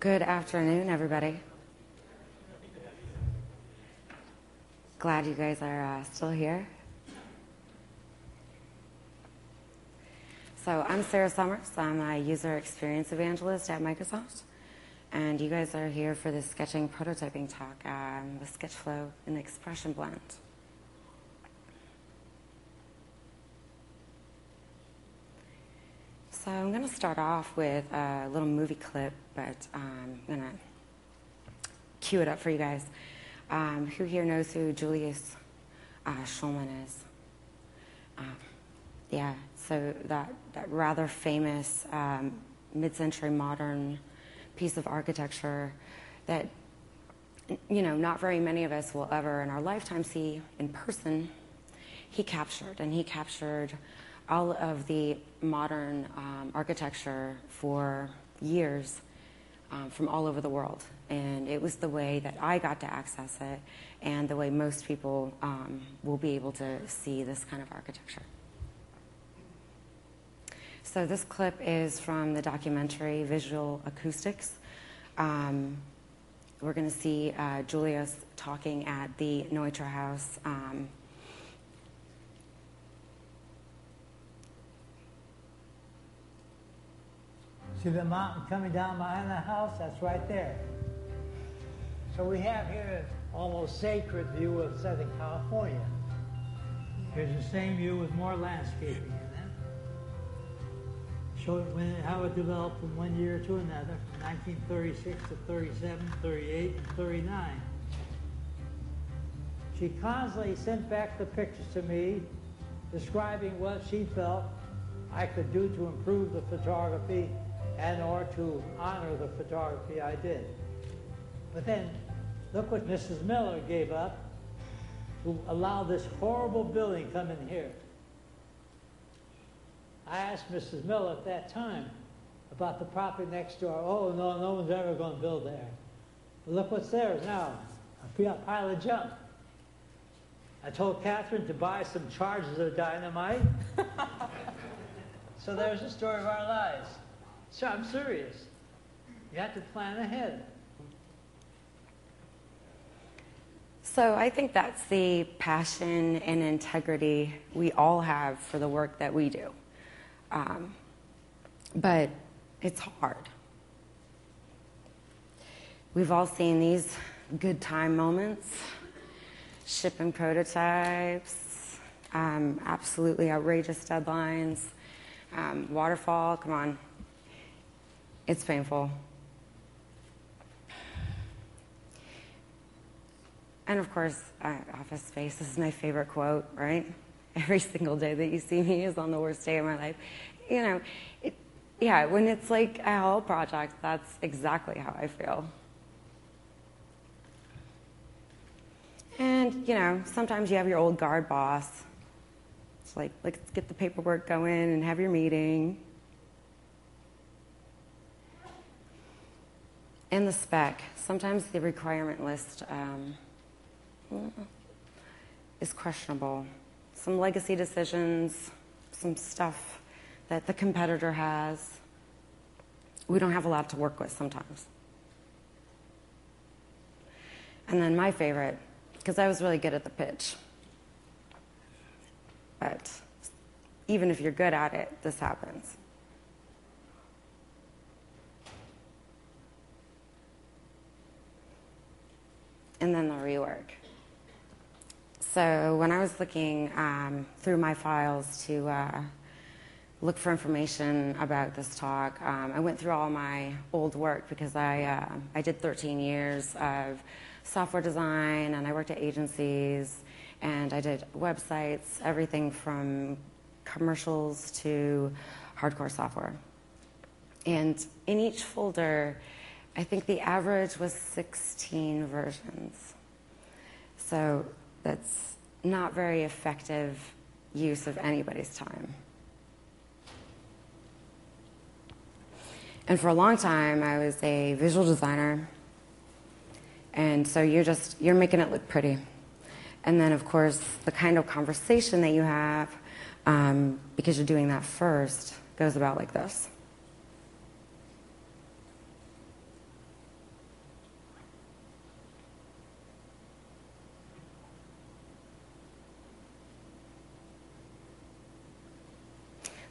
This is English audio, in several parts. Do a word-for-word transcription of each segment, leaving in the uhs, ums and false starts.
Good afternoon, everybody. Glad you guys are uh, still here. So I'm Sarah Summers. I'm a user experience evangelist at Microsoft. And you guys are here for this sketching prototyping talk um, with Sketchflow and the Expression Blend. So I'm going to start off with a little movie clip, but um, I'm going to cue it up for you guys. Um, who here knows who Julius uh, Shulman is? Um, yeah, so that, that rather famous um, mid-century modern piece of architecture that, you know, not very many of us will ever in our lifetime see in person, he captured, and he captured all of the modern um, architecture for years um, from all over the world. And it was the way that I got to access it and the way most people um, will be able to see this kind of architecture. So this clip is from the documentary Visual Acoustics. Um, we're going to see uh, Julius talking at the Neutra House. Um, See the mountain coming down behind the house? That's right there. So we have here an almost sacred view of Southern California. Here's the same view with more landscaping in it. Show it when, how it developed from one year to another, from nineteen thirty-six to thirty-seven, thirty-eight, and thirty-nine. She constantly sent back the pictures to me, describing what she felt I could do to improve the photography and or to honor the photography I did. But then, look what Missus Miller gave up to allow this horrible building come in here. I asked Missus Miller at that time about the property next door. Oh, no, no one's ever going to build there. But look what's there now, a pile of junk. I told Catherine to buy some charges of dynamite. So there's the story of our lives. So I'm serious. You have to plan ahead. So I think that's the passion and integrity we all have for the work that we do. Um, but it's hard. We've all seen these good time moments, shipping prototypes, um, absolutely outrageous deadlines, um, waterfall, come on. It's painful. And of course, uh, Office Space is my favorite quote, right? Every single day that you see me is on the worst day of my life. You know, it, yeah, when it's like a hell project, that's exactly how I feel. And, you know, sometimes you have your old guard boss. It's like, let's get the paperwork going and have your meeting. And the spec. Sometimes the requirement list um, is questionable. Some legacy decisions, some stuff that the competitor has. We don't have a lot to work with sometimes. And then my favorite, because I was really good at the pitch. But even if you're good at it, this happens. And then the rework. So when I was looking um, through my files to uh, look for information about this talk, um, I went through all my old work because I, uh, I did thirteen years of software design, and I worked at agencies, and I did websites, everything from commercials to hardcore software. And in each folder, I think the average was sixteen versions. So that's not very effective use of anybody's time. And for a long time, I was a visual designer. And so you're just, you're making it look pretty. And then, of course, the kind of conversation that you have, um, because you're doing that first, goes about like this.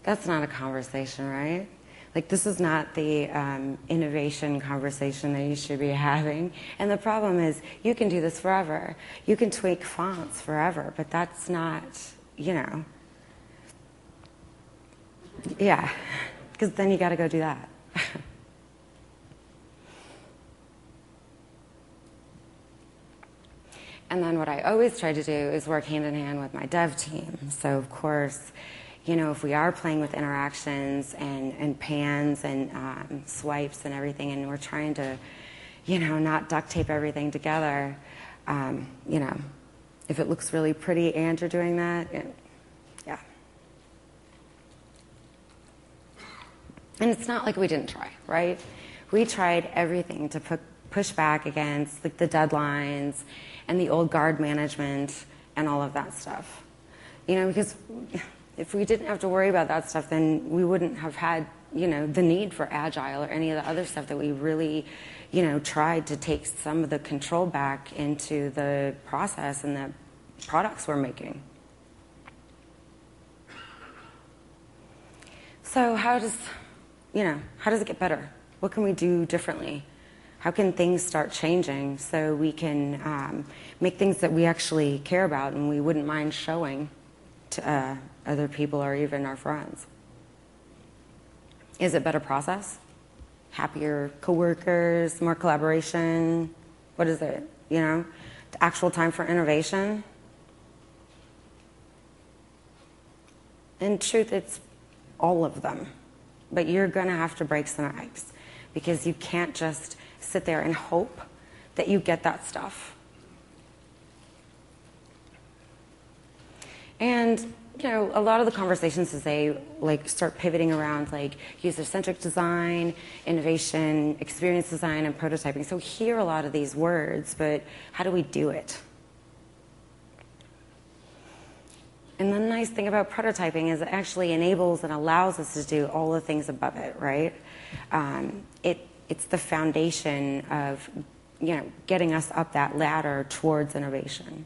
That's not a conversation, right? Like, this is not the um, innovation conversation that you should be having. And the problem is, you can do this forever. You can tweak fonts forever, but that's not, you know. Yeah, because then you got to go do that. And then what I always try to do is work hand in hand with my dev team. So, of course, you know, if we are playing with interactions and, and pans and um, swipes and everything, and we're trying to, you know, not duct tape everything together, um, you know, if it looks really pretty and you're doing that, it, yeah. And it's not like we didn't try, right? We tried everything to put, push back against like the deadlines and the old guard management and all of that stuff. You know, because if we didn't have to worry about that stuff, then we wouldn't have had, you know, the need for Agile or any of the other stuff that we really, you know, tried to take some of the control back into the process and the products we're making. So how does, you know, how does it get better? What can we do differently? How can things start changing so we can um, make things that we actually care about and we wouldn't mind showing to uh, other people or even our friends? Is it better process? Happier coworkers, more collaboration? What is it? You know, the actual time for innovation? In truth, it's all of them. But you're going to have to break some eggs because you can't just sit there and hope that you get that stuff. And, you know, a lot of the conversations as they like start pivoting around like user-centric design, innovation, experience design, and prototyping. So hear a lot of these words, but how do we do it? And the nice thing about prototyping is it actually enables and allows us to do all the things above it, right? Um, it It's the foundation of, you know, getting us up that ladder towards innovation.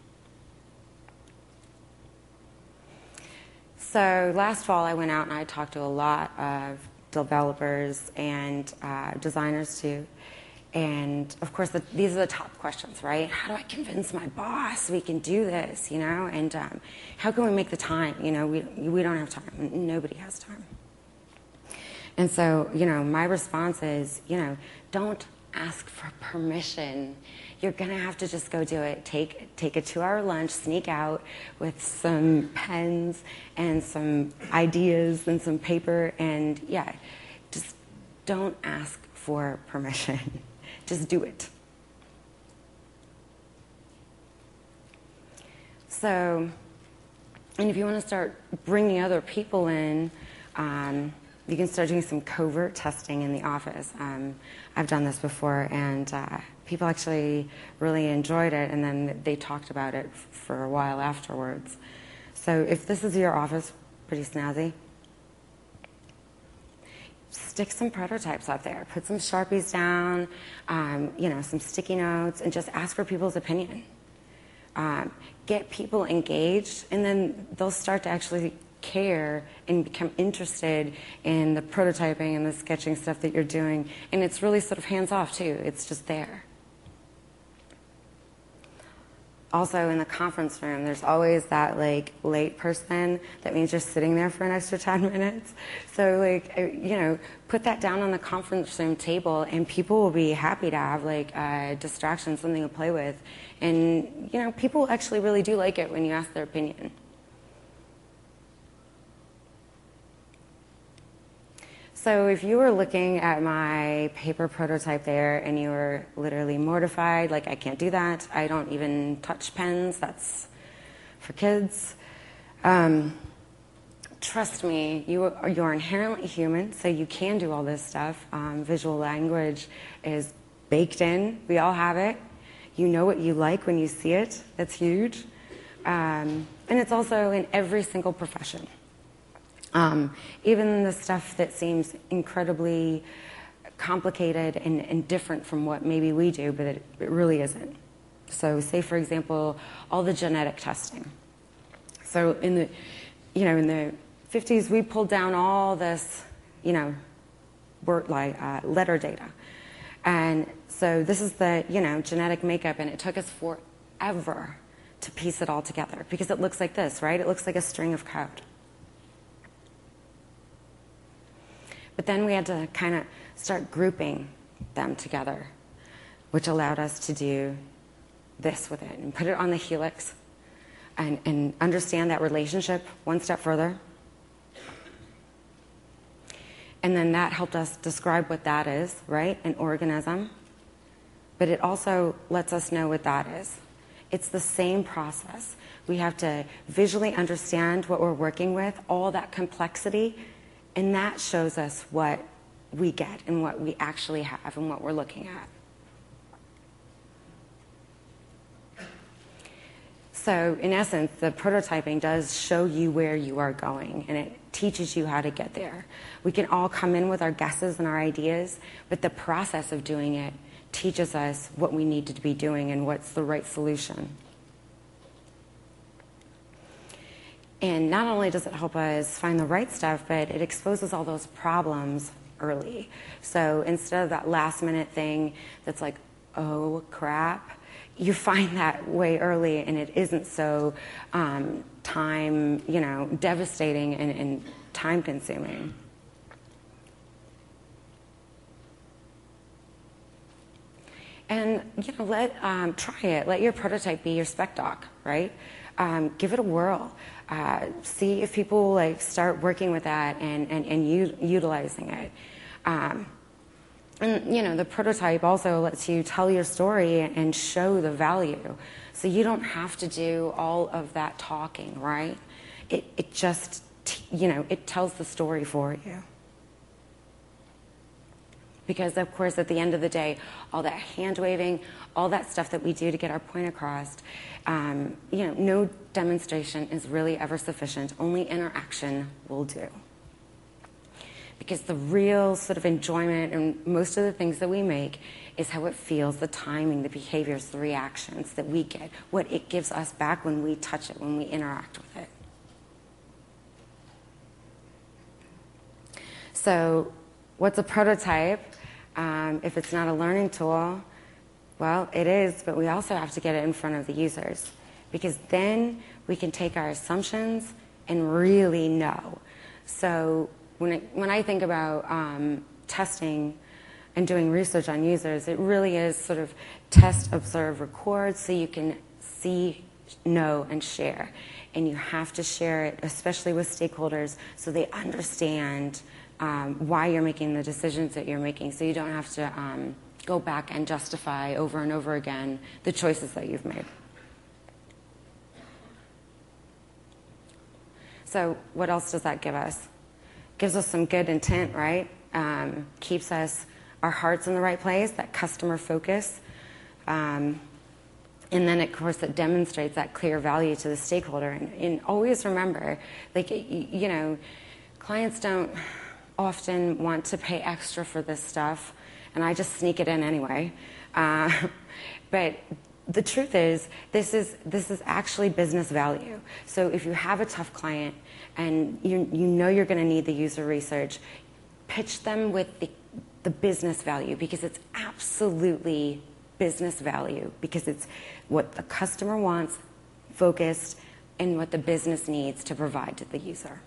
So last fall, I went out and I talked to a lot of developers and uh, designers too. And of course, the, these are the top questions, right? How do I convince my boss we can do this, you know? And um, how can we make the time? You know, we, we don't have time. Nobody has time. And so, you know, my response is, you know, don't ask for permission. You're going to have to just go do it. Take, take a two-hour lunch, sneak out with some pens and some ideas and some paper, and yeah, just don't ask for permission. Just do it. So, and if you want to start bringing other people in, um, you can start doing some covert testing in the office. Um, I've done this before, and uh, people actually really enjoyed it, and then they talked about it f- for a while afterwards. So if this is your office, pretty snazzy, stick some prototypes out there. Put some Sharpies down, um, you know, some sticky notes, and just ask for people's opinion. Um, get people engaged, and then they'll start to actually care and become interested in the prototyping and the sketching stuff that you're doing. And it's really sort of hands-off, too. It's just there. Also, in the conference room, there's always that, like, late person. That means you're sitting there for an extra ten minutes. So, like, you know, put that down on the conference room table, and people will be happy to have, like, a distraction, something to play with. And, you know, people actually really do like it when you ask their opinion. So if you were looking at my paper prototype there and you were literally mortified, like, I can't do that, I don't even touch pens, that's for kids, um, trust me, you are, you're inherently human, so you can do all this stuff. Um, visual language is baked in. We all have it. You know what you like when you see it. That's huge. Um, and it's also in every single profession. Um, even the stuff that seems incredibly complicated and, and different from what maybe we do, but it, it really isn't. So say, for example, all the genetic testing. So in the, you know, in the fifties, we pulled down all this, you know, word like uh, letter data. And so this is the, you know, genetic makeup, and it took us forever to piece it all together because it looks like this, right? It looks like a string of code. But then we had to kind of start grouping them together, which allowed us to do this with it and put it on the helix and, and understand that relationship one step further. And then that helped us describe what that is, right? An organism. But it also lets us know what that is. It's the same process. We have to visually understand what we're working with, all that complexity, and that shows us what we get and what we actually have and what we're looking at. So in essence, the prototyping does show you where you are going, and it teaches you how to get there. We can all come in with our guesses and our ideas, but the process of doing it teaches us what we need to be doing and what's the right solution. And not only does it help us find the right stuff, but it exposes all those problems early. So instead of that last minute thing that's like, oh crap, you find that way early, and it isn't so um, time, you know, devastating and, and time consuming. And, you know, let, um, try it. Let your prototype be your spec doc, right? Um, give it a whirl. Uh, see if people, like, start working with that and, and, and u- utilizing it. Um, and, you know, the prototype also lets you tell your story and show the value. So you don't have to do all of that talking, right? It, it just, t- you know, it tells the story for you. Because, of course, at the end of the day, all that hand-waving, all that stuff that we do to get our point across, um, you know, no demonstration is really ever sufficient. Only interaction will do. Because the real sort of enjoyment in most of the things that we make is how it feels, the timing, the behaviors, the reactions that we get, what it gives us back when we touch it, when we interact with it. So, what's a prototype? Um, if it's not a learning tool, well, it is, but we also have to get it in front of the users, because then we can take our assumptions and really know. So when, it, when I think about um, testing and doing research on users, it really is sort of test, observe, record, so you can see, know, and share. And you have to share it, especially with stakeholders, so they understand Um, why you're making the decisions that you're making, so you don't have to um, go back and justify over and over again the choices that you've made. So what else does that give us? Gives us some good intent, right? Um, keeps us, our hearts in the right place, that customer focus. Um, and then, of course, it demonstrates that clear value to the stakeholder. And, and always remember, like, you know, clients don't often want to pay extra for this stuff, and I just sneak it in anyway. Uh, but the truth is, this is this is actually business value. So if you have a tough client and you you know you're going to need the user research, pitch them with the the business value, because it's absolutely business value, because it's what the customer wants, focused, and what the business needs to provide to the user.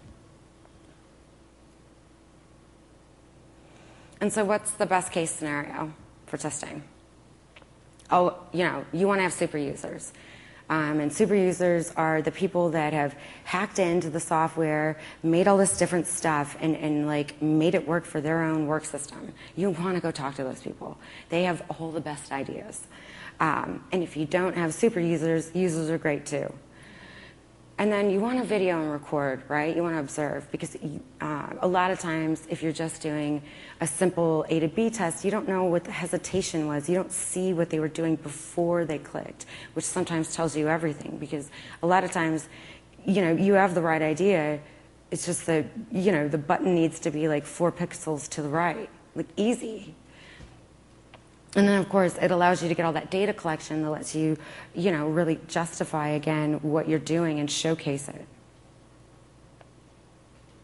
And so what's the best case scenario for testing? Oh, you know, you want to have super users. Um, and super users are the people that have hacked into the software, made all this different stuff, and, and like made it work for their own work system. You want to go talk to those people. They have all the best ideas. Um, and if you don't have super users, users are great too. And then you want to video and record, right? You want to observe, because uh, a lot of times if you're just doing a simple A to B test, you don't know what the hesitation was. You don't see what they were doing before they clicked, which sometimes tells you everything, because a lot of times, you know, you have the right idea. It's just that, you know, the button needs to be like four pixels to the right, like easy. And then, of course, it allows you to get all that data collection that lets you, you know, really justify, again, what you're doing and showcase it.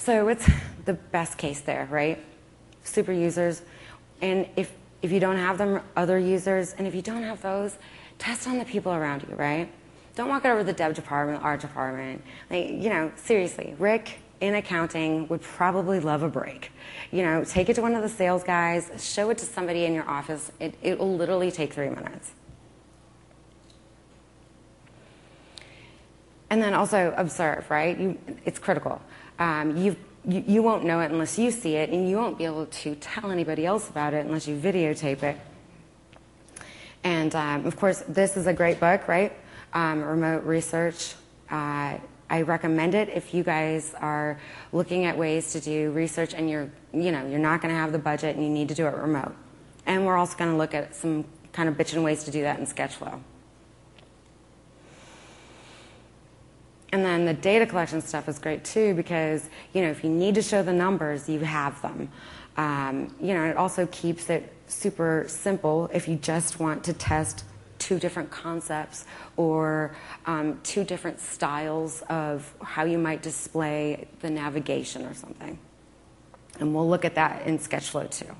So what's the best case there, right? Super users. And if, if you don't have them, other users. And if you don't have those, test on the people around you, right? Don't walk over to the dev department, art department. Like, you know, seriously, Rick in accounting would probably love a break. You know, take it to one of the sales guys, show it to somebody in your office. It, it will literally take three minutes. And then also observe, right? You, it's critical. Um, you, you, you won't know it unless you see it, and you won't be able to tell anybody else about it unless you videotape it. And um, of course, this is a great book, right? Um, Remote Research. Uh, I recommend it if you guys are looking at ways to do research and you're, you know, you're not going to have the budget and you need to do it remote. And we're also going to look at some kind of bitchin' ways to do that in SketchFlow. And then the data collection stuff is great too because, you know, if you need to show the numbers, you have them. Um, you know, it also keeps it super simple if you just want to test two different concepts or um, two different styles of how you might display the navigation or something. And we'll look at that in SketchFlow too.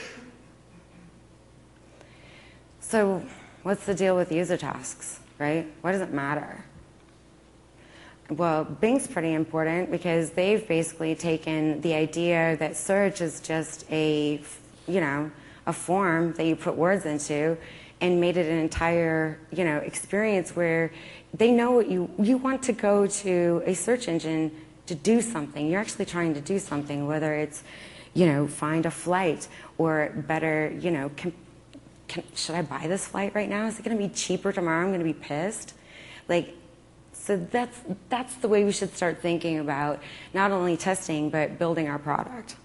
So what's the deal with user tasks, right? Why does it matter? Well, Bing's pretty important because they've basically taken the idea that search is just a, you know, a form that you put words into and made it an entire, you know, experience where they know what you, you want to go to a search engine to do something. You're actually trying to do something, whether it's, you know, find a flight or better, you know, can, can, should I buy this flight right now? Is it going to be cheaper tomorrow? I'm going to be pissed. Like, so that's, that's the way we should start thinking about not only testing, but building our product.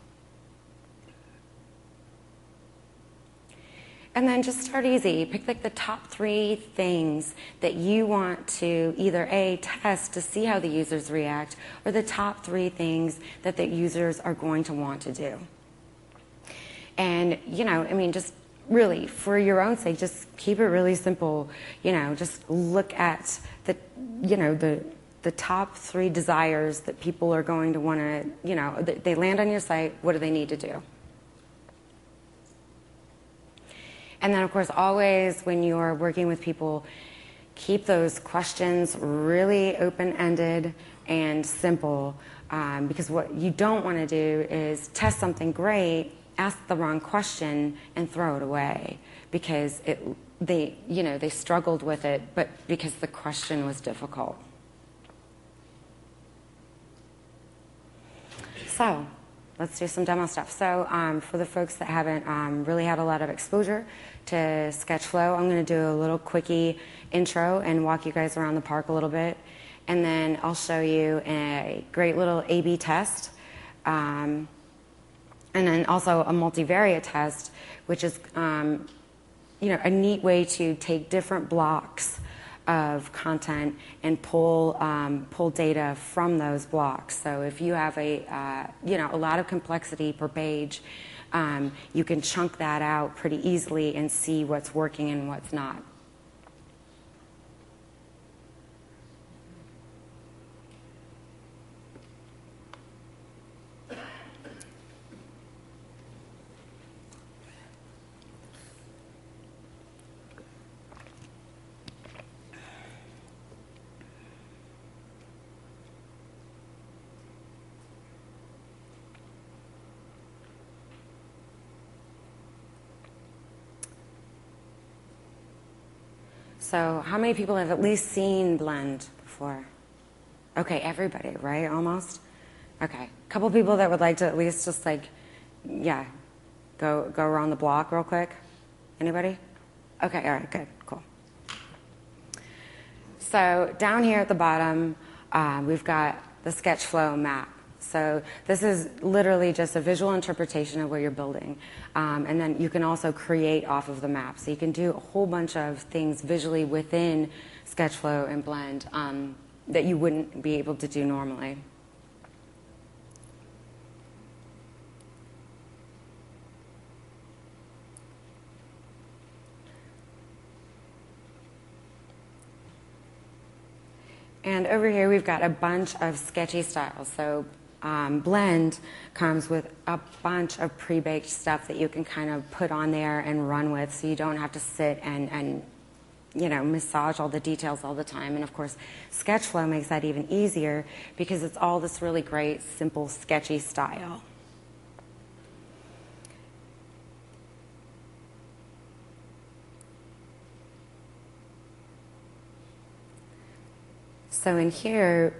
And then just start easy. Pick like the top three things that you want to either A, test to see how the users react, or the top three things that the users are going to want to do. And, you know, I mean, just really, for your own sake, just keep it really simple. You know, just look at the, you know, the, the top three desires that people are going to want to, you know, they land on your site, what do they need to do? And then, of course, always when you're working with people, keep those questions really open-ended and simple, um, because what you don't want to do is test something great, ask the wrong question, and throw it away because it, they, you know, they struggled with it, but because the question was difficult. So let's do some demo stuff. So um, for the folks that haven't um, really had a lot of exposure to SketchFlow, I'm going to do a little quickie intro and walk you guys around the park a little bit. And then I'll show you a great little A B test. Um, and then also a multivariate test, which is um, you know, a neat way to take different blocks of content and pull um, pull data from those blocks. So if you have a uh, you know, a lot of complexity per page, um, you can chunk that out pretty easily and see what's working and what's not. So how many people have at least seen Blend before? Okay, everybody, right? Almost? Okay. A couple people that would like to at least just like, yeah, go, go around the block real quick. Anybody? Okay, all right, good, cool. So down here at the bottom, uh, we've got the SketchFlow map. So this is literally just a visual interpretation of what you're building. Um, and then you can also create off of the map. So you can do a whole bunch of things visually within SketchFlow and Blend um, that you wouldn't be able to do normally. And over here we've got a bunch of sketchy styles. So um, blend comes with a bunch of pre-baked stuff that you can kind of put on there and run with, so you don't have to sit and, and you know, massage all the details all the time. And of course, SketchFlow makes that even easier because it's all this really great, simple, sketchy style. So in here,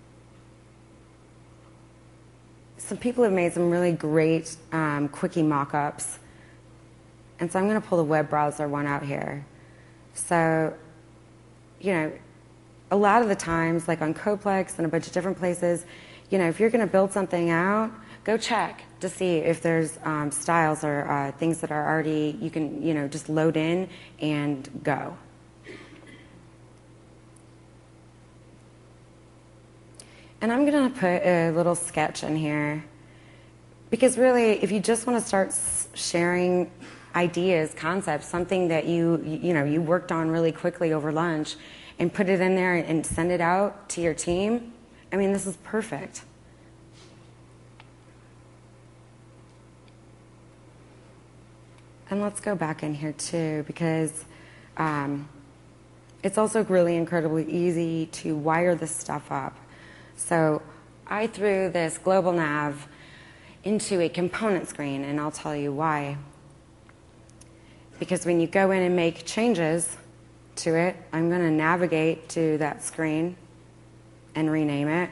some people have made some really great um, quickie mock-ups. And so I'm going to pull the web browser one out here. So, you know, a lot of the times, like on Coplex and a bunch of different places, you know, if you're going to build something out, go check to see if there's um, styles or uh, things that are already, you can, you know, just load in and go. And I'm going to put a little sketch in here because really, if you just want to start sharing ideas, concepts, something that you, you know, you worked on really quickly over lunch and put it in there and send it out to your team, I mean, this is perfect. And let's go back in here too, because um, it's also really incredibly easy to wire this stuff up. So I threw this global nav into a component screen, and I'll tell you why. Because when you go in and make changes to it, I'm going to navigate to that screen and rename it.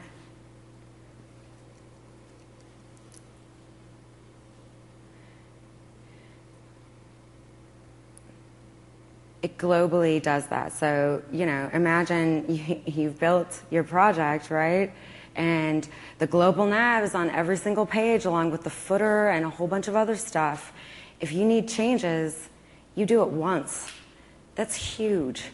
It globally does that. So, you know, imagine you, you've built your project, right? And the global nav is on every single page along with the footer and a whole bunch of other stuff. If you need changes, you do it once. That's huge.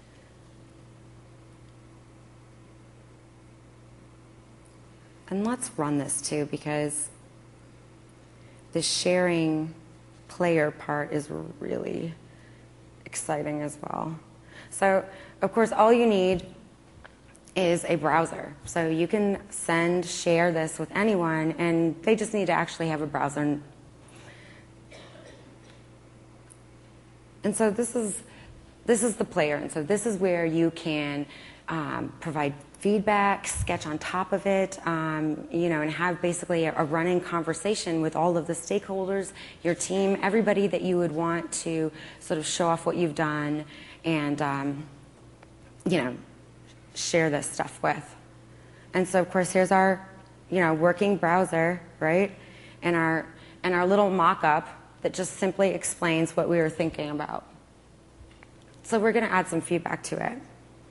And let's run this too, because the sharing player part is really exciting as well. So, of course, all you need is a browser. So you can send, share this with anyone, and they just need to actually have a browser. And so this is this is the player, and so this is where you can um, provide feedback, sketch on top of it, um, you know, and have basically a, a running conversation with all of the stakeholders, your team, everybody that you would want to sort of show off what you've done and, um, you know, share this stuff with. And so, of course, here's our, you know, working browser, right, and our and our little mock-up that just simply explains what we were thinking about. So we're going to add some feedback to it.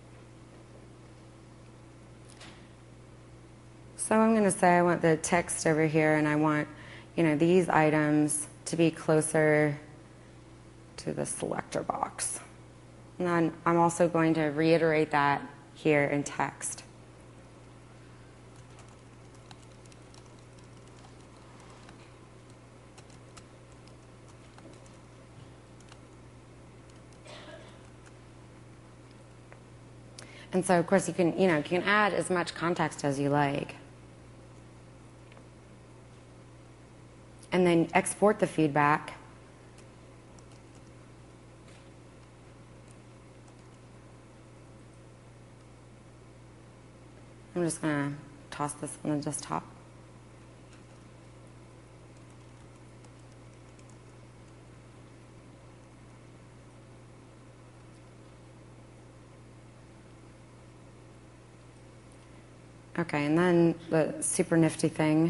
So I'm going to say I want the text over here, and I want, you know, these items to be closer to the selector box. And then I'm also going to reiterate that here in text. And so, of course, you can, you know, you can add as much context as you like. And then export the feedback. I'm just going to toss this on the desktop. Okay, and then the super nifty thing,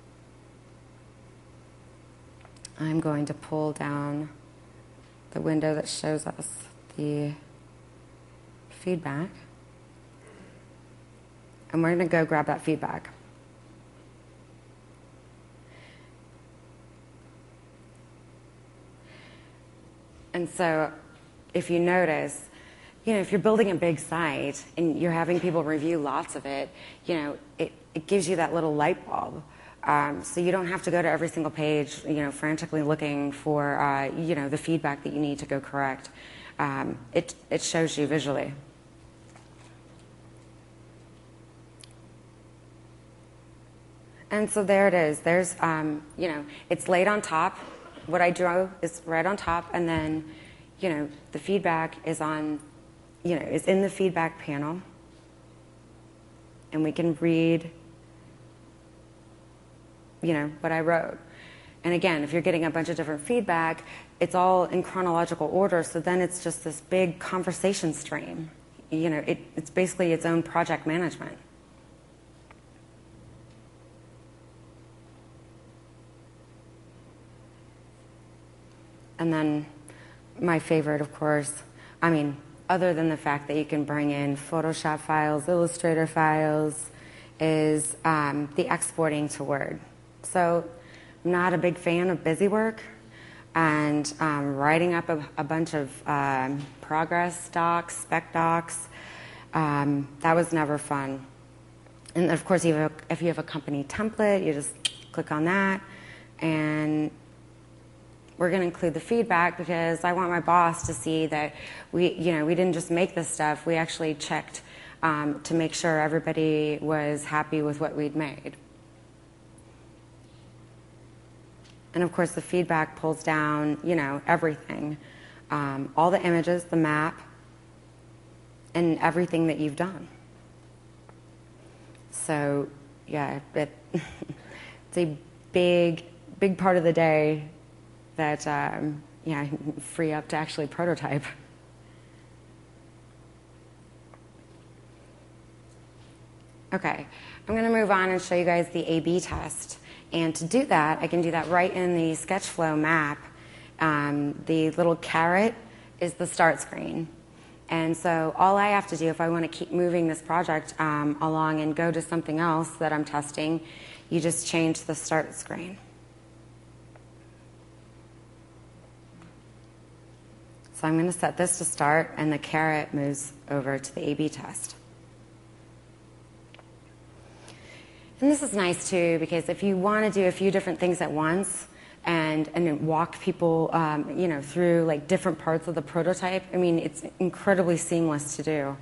I'm going to pull down the window that shows us the feedback. And we're going to go grab that feedback. And so if you notice, you know, if you're building a big site and you're having people review lots of it, you know, it, it gives you that little light bulb. Um, so you don't have to go to every single page, you know, frantically looking for, uh, you know, the feedback that you need to go correct. Um, it, it shows you visually. And so there it is. There's, um, you know, it's laid on top. What I drew is right on top, and then, you know, the feedback is on, you know, is in the feedback panel. And we can read, you know, what I wrote. And again, if you're getting a bunch of different feedback, it's all in chronological order, so then it's just this big conversation stream. You know, it, it's basically its own project management. And then my favorite, of course, I mean, other than the fact that you can bring in Photoshop files, Illustrator files, is um, the exporting to Word. So I'm not a big fan of busy work, and um, writing up a, a bunch of um, progress docs, spec docs, um, that was never fun. And of course, if you, have a, if you have a company template, you just click on that, and we're going to include the feedback because I want my boss to see that we, you know, we didn't just make this stuff. We actually checked um, to make sure everybody was happy with what we'd made. And of course, the feedback pulls down, you know, everything, um, all the images, the map, and everything that you've done. So, yeah, it, it's a big, big part of the day that um, yeah, free up to actually prototype. Okay, I'm going to move on and show you guys the A B test. And to do that, I can do that right in the SketchFlow map. Um, the little caret is the start screen. And so all I have to do if I want to keep moving this project um, along and go to something else that I'm testing, you just change the start screen. So I'm going to set this to start, and the caret moves over to the A B test. And this is nice too, because if you want to do a few different things at once and and then walk people, um, you know, through like different parts of the prototype, I mean, it's incredibly seamless to do.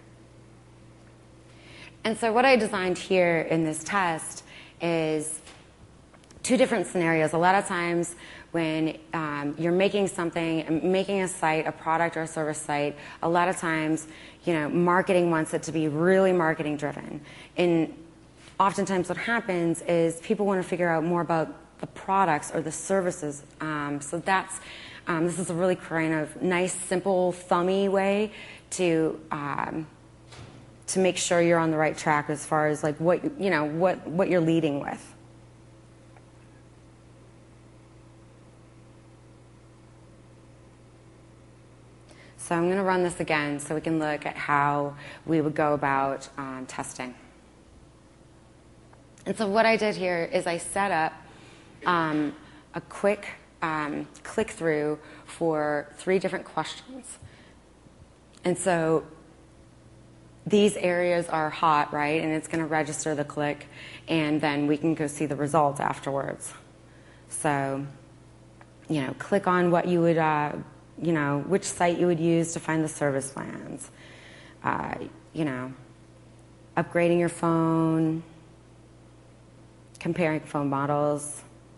And so what I designed here in this test is two different scenarios. A lot of times when um, you're making something, making a site, a product or a service site, a lot of times, you know, marketing wants it to be really marketing driven. And oftentimes what happens is people want to figure out more about the products or the services. Um, so that's, um, this is a really kind of nice, simple, thumby way to um, to make sure you're on the right track as far as like what, you know, what, what you're leading with. So I'm going to run this again so we can look at how we would go about um, testing. And so what I did here is I set up um, a quick um, click-through for three different questions. And so these areas are hot, right? And it's going to register the click, and then we can go see the results afterwards. So, you know, click on what you would, uh, you know, which site you would use to find the service plans. Uh, you know, upgrading your phone, comparing phone models.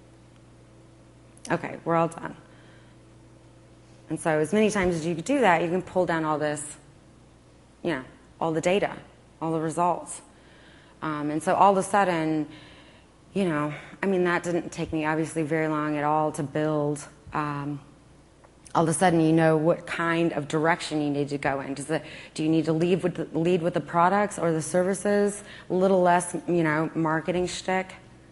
Okay, we're all done. And so as many times as you do that, you can pull down all this, you know, all the data, all the results. Um, and so all of a sudden, you know, I mean, that didn't take me obviously very long at all to build. Um, all of a sudden, you know what kind of direction you need to go in. Does it, do you need to lead with, the, lead with the products or the services? A little less, you know, marketing shtick.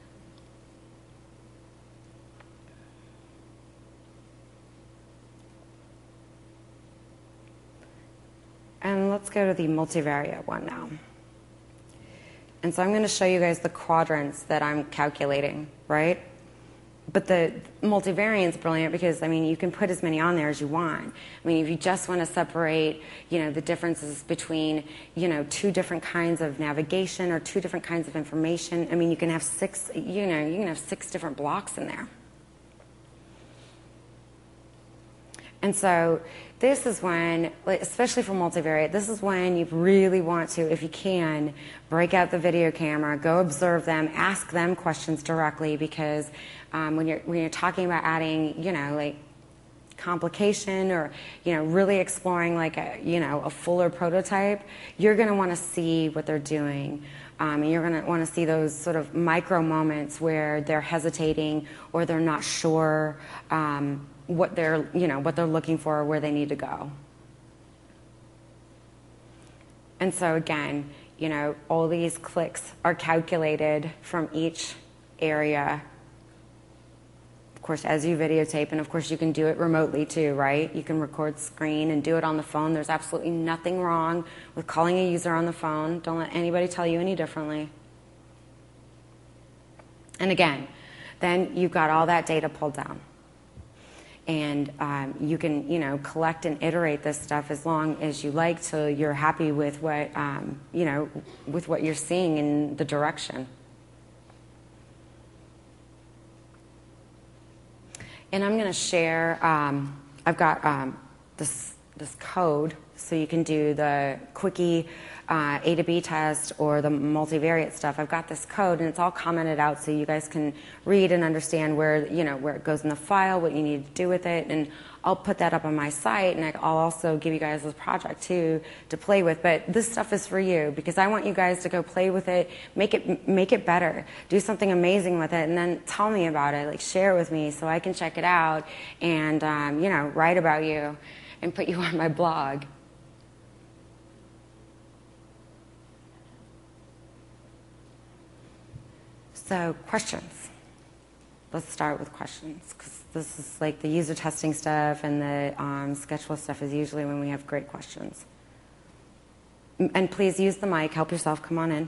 And let's go to the multivariate one now. And so I'm going to show you guys the quadrants that I'm calculating, right? But the multivariant's brilliant because, I mean, you can put as many on there as you want. I mean, if you just want to separate, you know, the differences between, you know, two different kinds of navigation or two different kinds of information, I mean, you can have six, you know, you can have six different blocks in there. And so this is when, like, especially for multivariate, this is when you really want to, if you can, break out the video camera, go observe them, ask them questions directly, because um, when you're when you're talking about adding, you know, like complication or, you know, really exploring like a, you know, a fuller prototype, you're going to want to see what they're doing. Um, and you're going to want to see those sort of micro moments where they're hesitating or they're not sure um, what they're, you know, what they're looking for or where they need to go. And so again, you know, all these clicks are calculated from each area. Of course, as you videotape, and of course you can do it remotely too, right? You can record screen and do it on the phone. There's absolutely nothing wrong with calling a user on the phone. Don't let anybody tell you any differently. And again, then you've got all that data pulled down. And um, you can, you know, collect and iterate this stuff as long as you like till you're happy with what, um, you know, with what you're seeing in the direction. And I'm going to share, um, I've got um, this, this code, so you can do the quickie uh, A to B test or the multivariate stuff. I've got this code, and it's all commented out so you guys can read and understand where, you know, where it goes in the file, what you need to do with it, and I'll put that up on my site, and I'll also give you guys this project too to play with. But this stuff is for you because I want you guys to go play with it, make it make it better, do something amazing with it, and then tell me about it. Like, share with me so I can check it out and um, you know, write about you and put you on my blog. So questions. Let's start with questions, because this is like the user testing stuff, and the um, Sketchflow stuff is usually when we have great questions. And please use the mic. Help yourself. Come on in.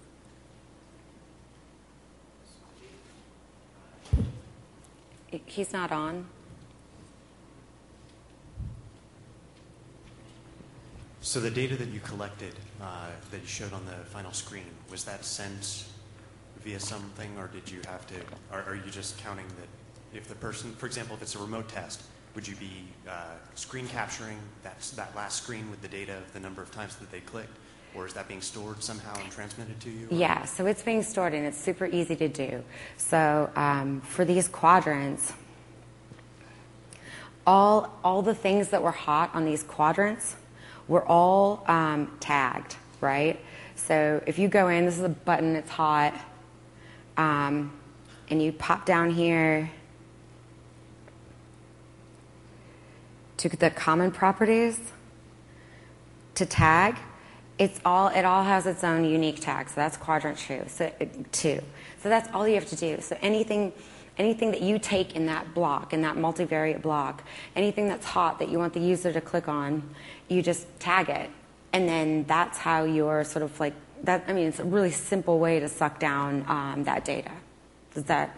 He's not on. So the data that you collected, uh, that you showed on the final screen, was that sent via something, or did you have to, or are you just counting that if the person, for example, if it's a remote test, would you be uh, screen capturing that, that last screen with the data of the number of times that they clicked, or is that being stored somehow and transmitted to you? Or? Yeah, so it's being stored, and it's super easy to do. So um, for these quadrants, all, all the things that were hot on these quadrants were all um, tagged, right? So if you go in, this is a button, it's hot, um, and you pop down here to the common properties to tag. It's all, it all has its own unique tag, so that's quadrant two. So, two. so that's all you have to do. So anything, anything that you take in that block, in that multivariate block, anything that's hot that you want the user to click on, you just tag it. And then that's how you're sort of like, that. I mean, it's a really simple way to suck down um, that data. Does that?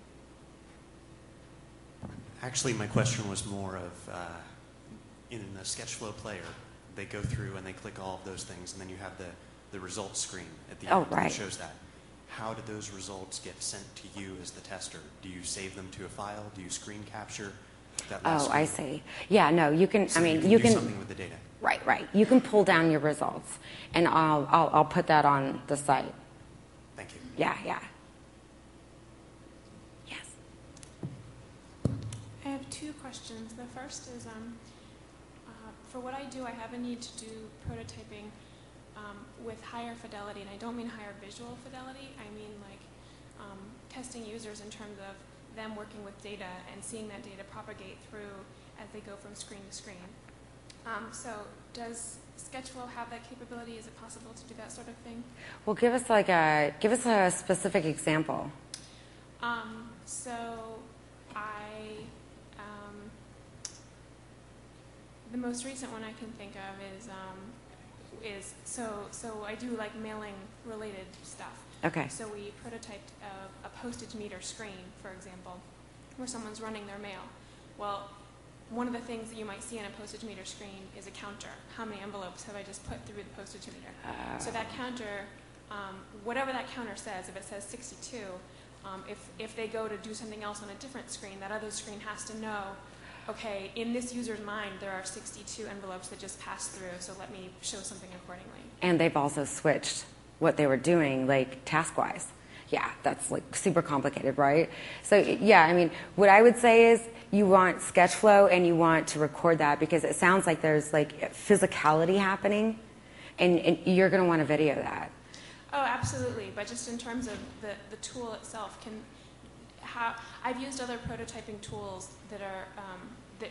Actually, my question was more of, uh, in the Sketchflow player, they go through and they click all of those things, and then you have the, the results screen at the oh, end right. that shows that. How do those results get sent to you as the tester? Do you save them to a file? Do you screen capture that last Oh, screen? I see. Yeah, no, you can, So I mean, you can you do can, something with the data. Right, right. You can pull down your results, and I'll, I'll, I'll put that on the site. Thank you. Yeah, yeah. Yes. I have two questions. The first is, um, uh, for what I do, I have a need to do prototyping um, with higher fidelity, and I don't mean higher visual fidelity. I mean like um, testing users in terms of them working with data and seeing that data propagate through as they go from screen to screen. Um, so does Sketchflow have that capability? Is it possible to do that sort of thing? Well, give us like a give us a specific example. Um, so I um, the most recent one I can think of is um, is so so I do like mailing related stuff. Okay. So we prototyped a, a postage meter screen, for example, where someone's running their mail. Well, one of the things that you might see in a postage meter screen is a counter. How many envelopes have I just put through the postage meter? Uh, So that counter, um, whatever that counter says, if it says sixty-two, um, if, if they go to do something else on a different screen, that other screen has to know okay, in this user's mind, there are sixty-two envelopes that just passed through, so let me show something accordingly. And they've also switched what they were doing, like task-wise. Yeah, that's like super complicated, right? So yeah, I mean, what I would say is you want sketch flow and you want to record that because it sounds like there's like physicality happening, and, and you're going to want to video that. Oh, absolutely. But just in terms of the, the tool itself, can how I've used other prototyping tools that are um, that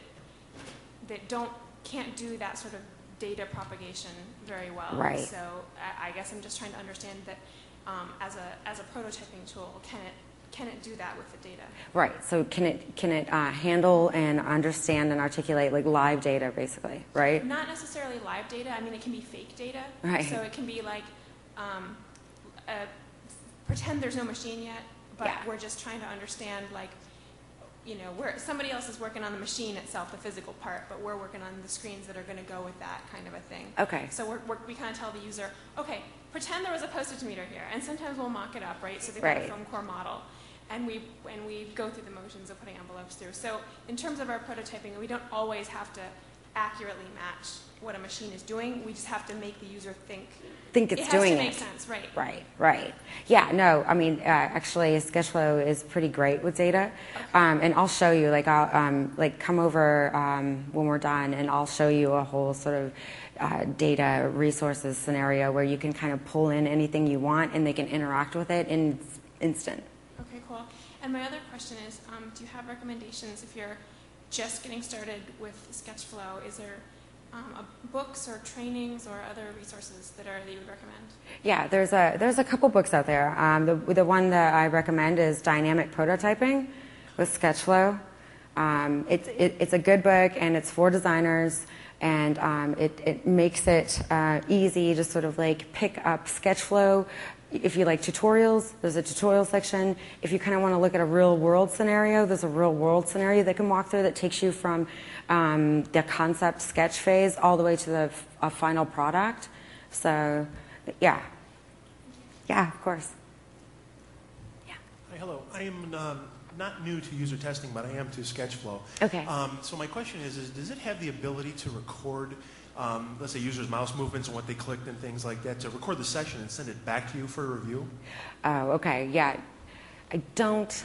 that don't can't do that sort of data propagation very well. Right. So I, I guess I'm just trying to understand that um, as a as a prototyping tool, can it can it do that with the data? Right. So can it can it uh, handle and understand and articulate like live data, basically, right? Not necessarily live data. I mean, it can be fake data. Right. So it can be like um, uh, pretend there's no machine yet, but Yeah. we're just trying to understand, like, you know, we're, somebody else is working on the machine itself, the physical part, but we're working on the screens that are going to go with that kind of a thing. Okay. So we're, we're, we kind of tell the user, okay, pretend there was a postage meter here, and sometimes we'll mock it up, right? So they've got Right. a film core model, and we and we go through the motions of putting envelopes through. So in terms of our prototyping, we don't always have to accurately match what a machine is doing. We just have to make the user think. Think it's it has doing to make it. sense, right? Right, right. Yeah, no, I mean, uh, actually, Sketchflow is pretty great with data. Um, and I'll show you, like, I'll, um, like, come over um, when we're done, and I'll show you a whole sort of uh, data resources scenario where you can kind of pull in anything you want, and they can interact with it in instant. Okay, cool. And my other question is, um, do you have recommendations if you're just getting started with Sketchflow? Is there um, a, books or trainings or other resources that are that you would recommend? Yeah, there's a there's a couple books out there. Um, the the one that I recommend is Dynamic Prototyping with Sketchflow. Um, it's it, it's a good book, and it's for designers, and um, it it makes it uh, easy to sort of like pick up Sketchflow. If you like tutorials, there's a tutorial section. If you kind of want to look at a real world scenario, there's a real world scenario that can walk through that takes you from um, the concept sketch phase all the way to the a final product. So, yeah. Yeah, of course. Yeah. Hi, hello. I am um, not new to user testing, but I am to Sketchflow. Okay. Um, so my question is, is, does it have the ability to record, um, let's say, users' mouse movements and what they clicked and things like that, to record the session and send it back to you for a review? Oh, okay. Yeah. I don't...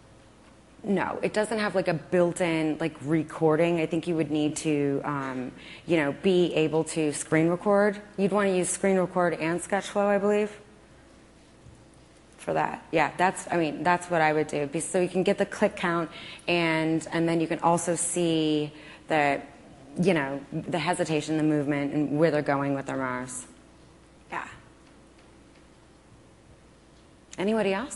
No, it doesn't have like a built-in like recording. I think you would need to, um, you know, be able to screen record. You'd want to use screen record and Sketchflow, I believe, for that. Yeah, that's. I mean, that's what I would do. So you can get the click count, and and then you can also see the, you know, the hesitation, the movement, and where they're going with their mouse. Yeah. Anybody else?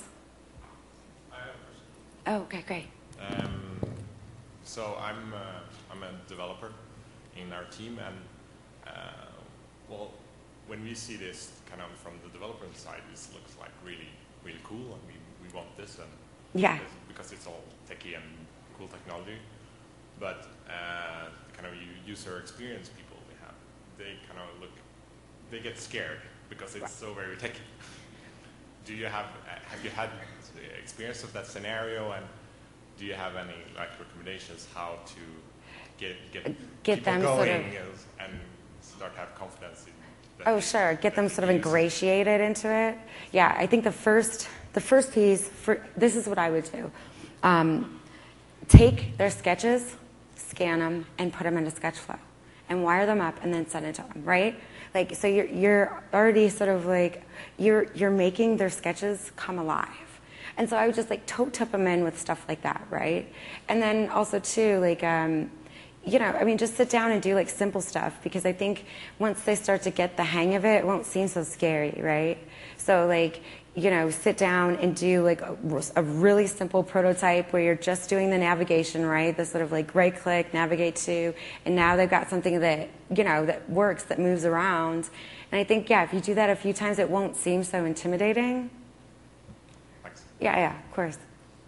Oh, okay, great. Um, so I'm uh, I'm a developer in our team, and uh, well, when we see this kind of from the developer side, this looks like really really cool, and we we want this, and Yeah. because it's all techy and cool technology. But uh, kind of user experience people we have, they kind of look, they get scared because it's so very techy. Do you have have you had experience of that scenario, and do you have any like recommendations how to get get, Get people them going sort of- and, and start to have confidence in that Oh, they- sure. Get that them they sort of use- ingratiated into it. Yeah, I think the first the first piece for this is what I would do. Um, take their sketches, scan them, and put them into Sketchflow, and wire them up, and then send it to them. Right? Like, so you're you're already sort of like you're you're making their sketches come alive. And so I would just like toe tip them in with stuff like that, right? And then also too, like, um, you know, I mean, just sit down and do like simple stuff, because I think once they start to get the hang of it, it won't seem so scary, right? So like, you know, sit down and do like a, a really simple prototype where you're just doing the navigation, right? The sort of like right click, navigate to, and now they've got something that, you know, that works, that moves around. And I think, yeah, if you do that a few times, it won't seem so intimidating. Thanks. Yeah, yeah, of course.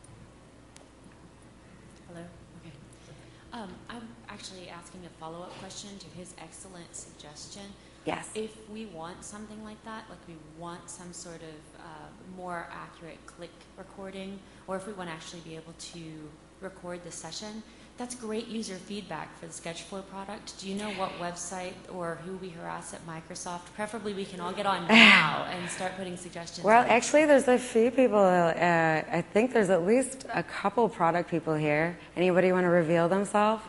Hello? Okay. Um, I'm actually asking a follow-up question to his excellent suggestion. Yes. If we want something like that, like we want some sort of uh, more accurate click recording, or if we want to actually be able to record the session, That's great user feedback for the SketchFlow product. Do you know what website or who we harass at Microsoft? Preferably we can all get on now and start putting suggestions. Well, in. actually, there's a few people. Uh, I think there's at least a couple product people here. Anybody want to reveal themselves?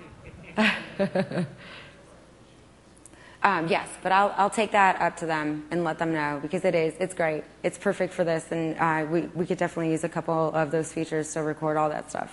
um, yes, but I'll I'll take that up to them and let them know, because it is it's great. It's perfect for this, and uh, we we could definitely use a couple of those features to record all that stuff.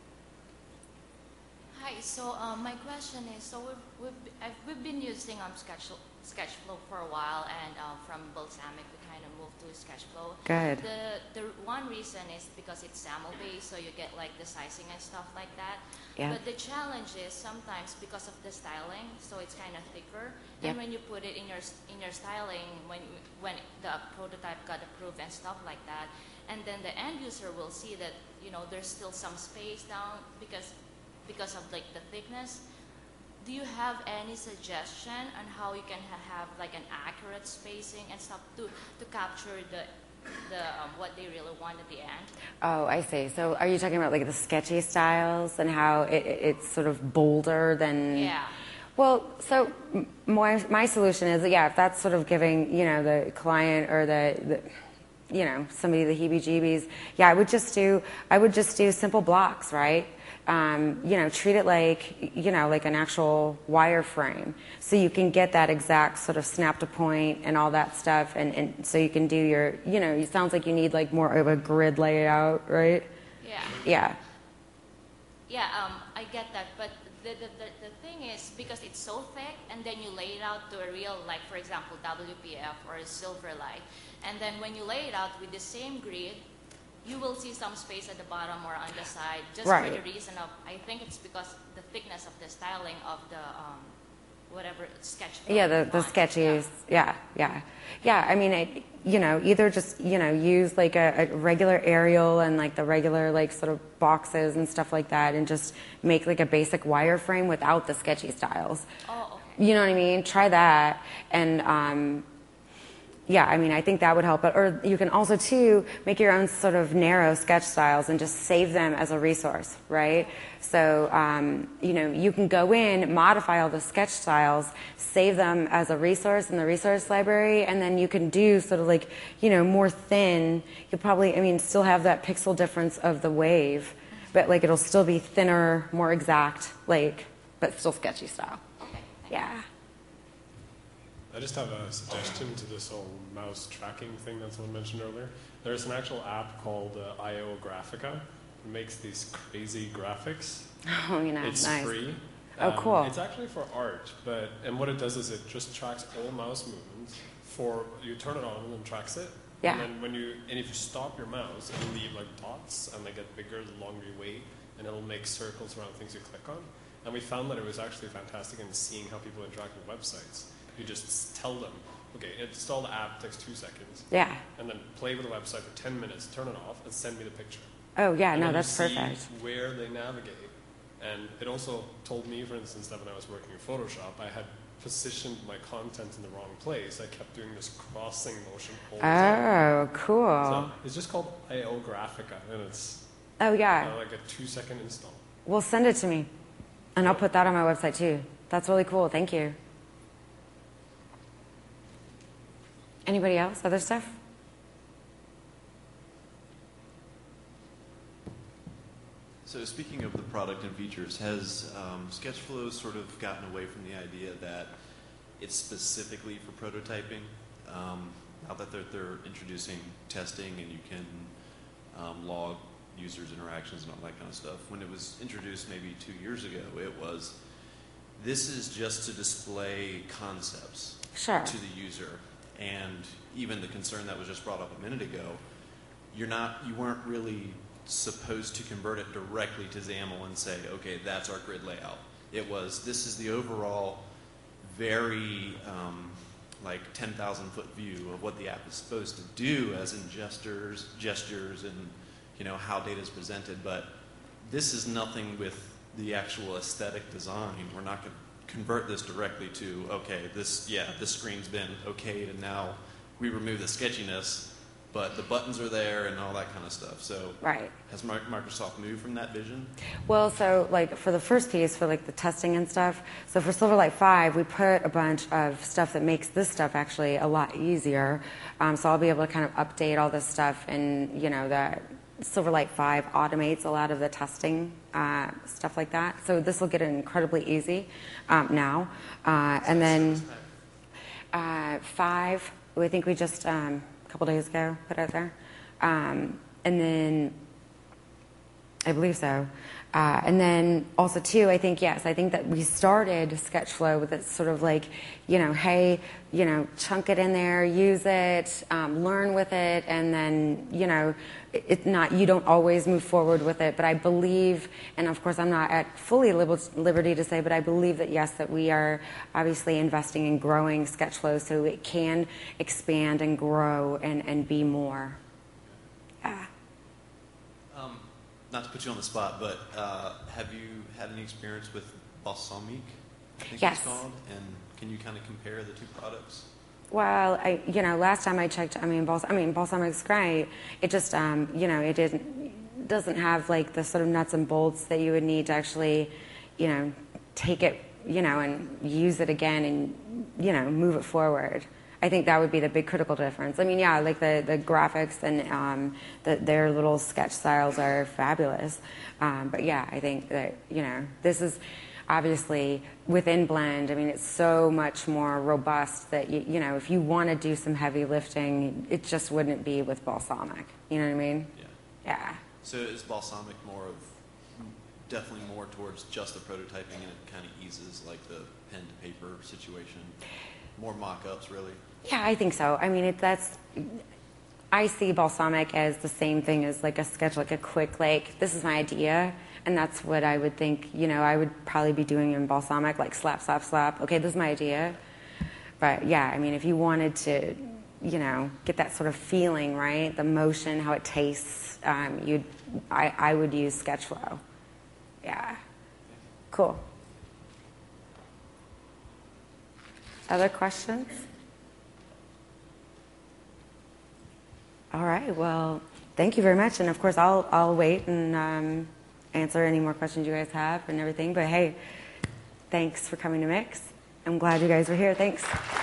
Hi. So um, my question is, so we've we've, I've, we've been using um Sketch SketchFlow for a while, and um, from Balsamiq we kind of moved to SketchFlow. Good. The the one reason is because it's SAML based, so you get like the sizing and stuff like that. Yeah. But the challenge is sometimes because of the styling, so it's kind of thicker. Yep. And when you put it in your in your styling, when when the prototype got approved and stuff like that, and then the end user will see that, you know, there's still some space down because because of like the thickness. Do you have any suggestion on how you can ha- have like an accurate spacing and stuff to to capture the the um, what they really want at the end? Oh, I see. So are you talking about like the sketchy styles and how it, it, it's sort of bolder than... Yeah. Well, so m- my, my solution is, yeah, if that's sort of giving, you know, the client or the, the you know, somebody the heebie-jeebies, yeah, I would just do, I would just do simple blocks, right? Um, you know, treat it like, you know, like an actual wireframe. So you can get that exact sort of snap to point and all that stuff. And, and so you can do your, you know, it sounds like you need like more of a grid layout, right? Yeah. Yeah. Yeah, um, I get that, but the, the, the, the thing is, because it's so thick, and then you lay it out to a real, like, for example, W P F or a Silverlight, and then when you lay it out with the same grid, you will see some space at the bottom or on the side, just Right. for the reason of, I think it's because the thickness of the styling of the, um, whatever, sketch. Yeah, the, the font. sketches. Yeah, yeah. Yeah, I mean, it, you know, either just, you know, use like a, a regular Arial and like the regular like sort of boxes and stuff like that, and just make like a basic wireframe without the sketchy styles. Oh, okay. You know what I mean? Try that. And, um, yeah, I mean, I think that would help. But, or you can also, too, make your own sort of narrow sketch styles and just save them as a resource, right? So, um, you know, you can go in, modify all the sketch styles, save them as a resource in the resource library, and then you can do sort of like, you know, more thin. You'll probably, I mean, still have that pixel difference of the wave, but, like, it'll still be thinner, more exact, like, but still sketchy style. Okay. Yeah. I just have a suggestion to this whole mouse tracking thing that someone mentioned earlier. There's an actual app called uh, I O Graphica. It makes these crazy graphics. Oh, you know, It's nice. free. Oh, Um, cool. It's actually for art, but and what it does is it just tracks all mouse movements. For you turn it on and it tracks it. Yeah. And then when you and if you stop your mouse, it'll leave like dots, and they get bigger the longer you wait, and it'll make circles around things you click on. And we found that it was actually fantastic in seeing how people interact with websites. You just tell them, okay, install the app, takes two seconds, Yeah. and then play with the website for ten minutes, turn it off, and send me the picture. Oh, yeah, And no, then you that's see perfect. where they navigate. And it also told me, for instance, that when I was working in Photoshop, I had positioned my content in the wrong place. I kept doing this crossing motion all the time. Oh, cool. So it's just called I O Graphica, and it's Oh, yeah. uh, like a two-second install. Well, send it to me, and I'll put that on my website, too. That's really cool. Thank you. Anybody else? Other stuff? So speaking of the product and features, has um, SketchFlow sort of gotten away from the idea that it's specifically for prototyping? Um, now that they're, they're introducing testing and you can um, log users' interactions and all that kind of stuff. When it was introduced maybe two years ago, it was, this is just to display concepts Sure. to the user. And even the concern that was just brought up a minute ago, you're not, you weren't really supposed to convert it directly to XAML and say, okay, that's our grid layout. It was, this is the overall very um, like ten thousand foot view of what the app is supposed to do, as in gestures, gestures and you know how data is presented. But this is nothing with the actual aesthetic design. We're not going to convert this directly to, okay, this, yeah, this screen's been okayed and now we remove the sketchiness. but the buttons are there and all that kind of stuff. So Right. has Mi- Microsoft moved from that vision? Well, so like for the first piece, for like the testing and stuff, so for Silverlight five, we put a bunch of stuff that makes this stuff actually a lot easier. Um, so I'll be able to kind of update all this stuff, and you know, the Silverlight five automates a lot of the testing, uh, stuff like that. So this will get it incredibly easy um, now. Uh, and then uh, five, I think we just, um, a couple days ago, put out there. Um, and then I believe so. Uh, and then also too, I think, yes, I think that we started Sketchflow with it sort of like, you know, hey, you know, chunk it in there, use it, um, learn with it, and then, you know, it, it not, you don't always move forward with it, but I believe, and of course I'm not at fully liber- liberty to say, but I believe that yes, that we are obviously investing in growing Sketchflow so it can expand and grow and, and be more. Yeah. Um, not to put you on the spot, but uh, have you had any experience with Balsamiq, I think Yes. it's called? And can you kind of compare the two products? Well, I, you know, last time I checked, I mean, Bals- I mean, Balsamic's great. It just, um, you know, it didn't, doesn't have like the sort of nuts and bolts that you would need to actually, you know, take it, you know, and use it again and, you know, move it forward. I think that would be the big critical difference. I mean, yeah, like the, the graphics and um, the, their little sketch styles are fabulous. Um, but yeah, I think that, you know, this is obviously within Blend. I mean, it's so much more robust that, you, you know, if you want to do some heavy lifting, it just wouldn't be with Balsamiq. You know what I mean? Yeah. Yeah. So is Balsamiq more of, definitely more towards just the prototyping, and it kind of eases like the pen to paper situation? More mock-ups, really? Yeah, I think so. I mean, it, that's, I see Balsamiq as the same thing as like a sketch, like a quick, like, this is my idea, and that's what I would think, you know, I would probably be doing in Balsamiq, like slap, slap, slap. Okay, this is my idea. But yeah, I mean, if you wanted to, you know, get that sort of feeling, right, the motion, how it tastes, um, you'd, I, I would use Sketchflow. Yeah. Cool. Other questions? All right. Well, thank you very much. And of course, I'll I'll wait and um, answer any more questions you guys have and everything. But hey, thanks for coming to Mix. I'm glad you guys were here. Thanks.